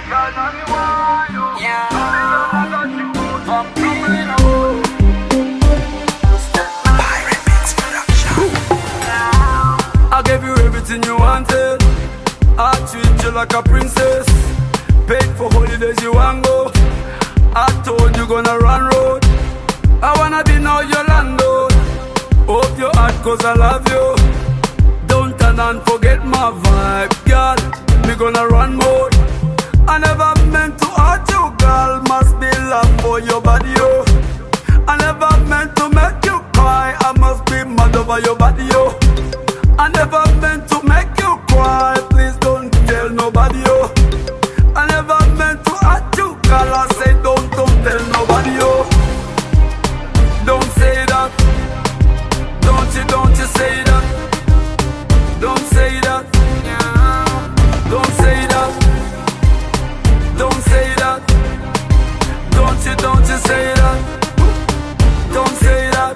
I gave you everything you wanted. I treat you like a princess. Paid for holidays you want go. I told you gonna run road. I wanna be now your landlord. Hope you're hot cause I love you. Don't turn and forget my vibe, girl. Me gonna run more. I never meant to hurt you, girl. Must be love for your body, yo. I never meant to make you cry. I must be mad over your body, yo. I never meant to make you cry. Please don't tell nobody, yo. I never meant to hurt you, girl. I say don't tell nobody, yo. Don't say that. Don't you say that. Don't say that. Don't say that. Don't say that. Don't you say that. Don't say that.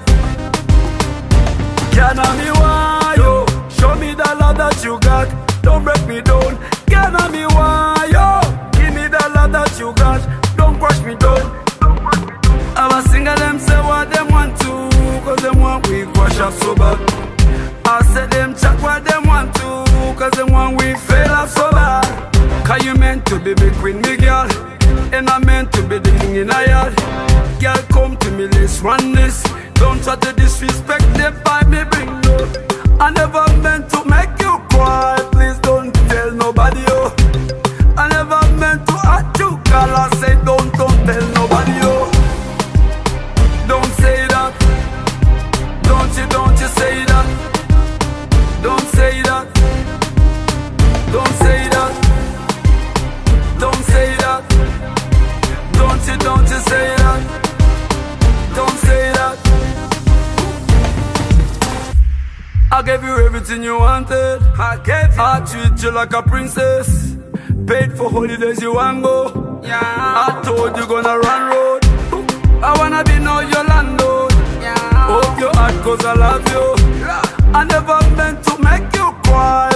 Can I be why yo? Show me the love that you got. Don't break me down. Can I be why yo? Give me the love that you got. Don't crush me down. I was singing them say what them want to, cause them want we crush up so bad. I said them check what them want to, cause them want we fail up so bad. Cause you meant to be big queen, me girl, and I meant to be the king in a yard. Girl, come to me, let's run this. Don't try to disrespect them by me, bring no. I never meant to make you cry. Please don't tell nobody, yo. I never meant to hurt you, girl. I say don't tell nobody, yo. Don't say that. Don't you say that. Don't say that. Don't say that. Don't say that. Don't you say that. Don't say that. I gave you everything you wanted. I treat you like a princess. Paid for holidays you want go. I told you gonna run road. I wanna be now your landlord. Hope you're hot cause I love you. I never meant to make you cry.